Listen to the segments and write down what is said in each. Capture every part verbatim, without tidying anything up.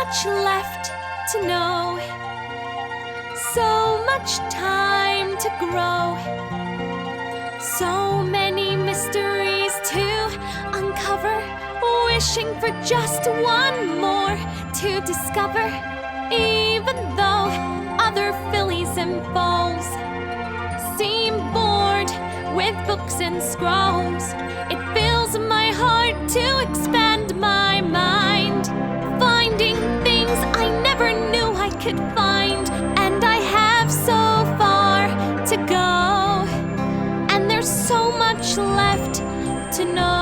much left to know, so much time to grow, so many mysteries to uncover, wishing for just one more to discover. Even though other fillies and foals seem bored with books and scrolls, it fills my heart to expand my mind, finding things I never knew I could find. And I have so far to go, and there's so much left to know.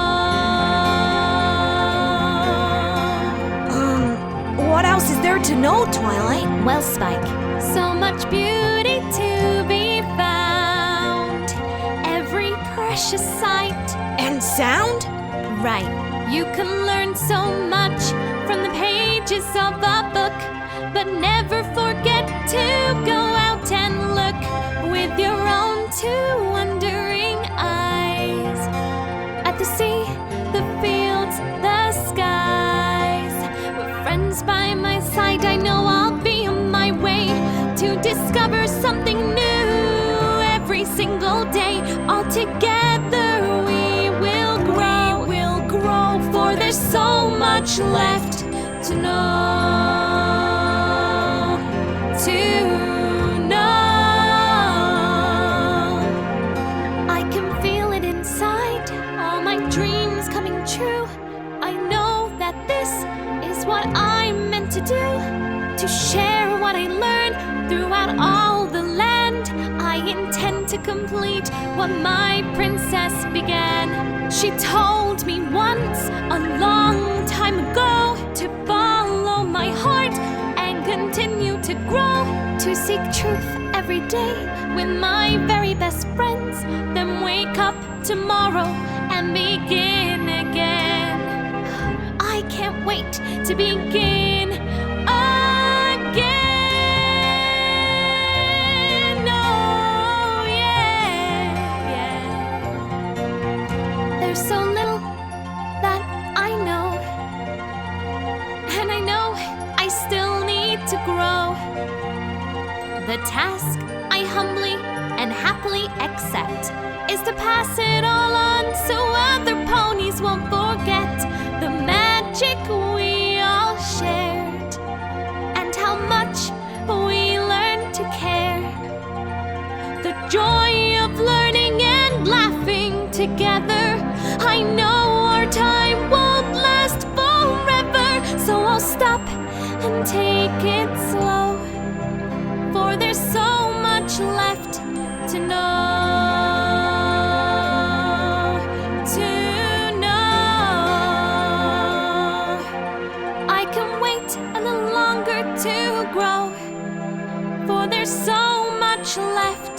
Um, what else is there to know, Twilight? Well, Spike, so much beauty to be found, every precious sight And sound? right. You can learn so much from the pages of a book, but never forget to go out and look with your own two wondering eyes at the sea, the fields, the skies. With friends by my side, I know I'll be on my way to discover something new every single day. All together we will grow, we will grow, for there's so much left to know, to know. I can feel it inside, all my dreams coming true. I know that this is what I'm meant to do, to share what I learned throughout all the land. I intend to complete what my princess began. She told me once, a long time ago, to follow my heart and continue to grow, to seek truth every day with my very best friends, then wake up tomorrow and begin again. I can't wait to begin again. Oh, yeah, yeah. There's so little that I know, and I know I still need to grow. The task I humbly and happily accept is to pass it all on so other ponies won't forget the magic we all shared, and how much we learned to care. The joy of learning and laughing together. I know our time won't last forever, so I'll stop and take it slow, for there's so much left to know, to know. I can wait a little longer to grow, for there's so much left